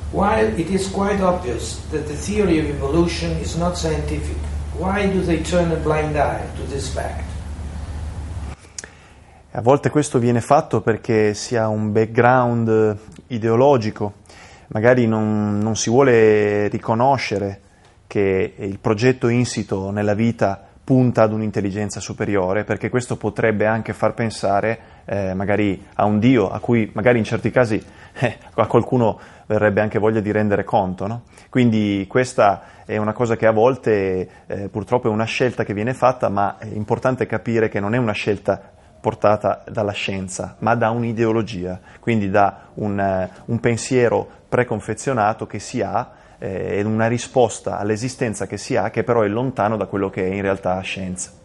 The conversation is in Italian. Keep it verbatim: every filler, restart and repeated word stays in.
While it is quite obvious that the theory of evolution is not scientific, why do they turn a blind eye to this fact? A volte questo viene fatto perché si ha un background ideologico, magari non, non si vuole riconoscere che il progetto insito nella vita punta ad un'intelligenza superiore, perché questo potrebbe anche far pensare eh, magari a un Dio, a cui magari in certi casi eh, a qualcuno verrebbe anche voglia di rendere conto, no? Quindi questa è una cosa che a volte eh, purtroppo è una scelta che viene fatta, ma è importante capire che non è una scelta portata dalla scienza, ma da un'ideologia, quindi da un, uh, un pensiero preconfezionato che si ha ed eh, una risposta all'esistenza che si ha, che però è lontano da quello che è in realtà scienza.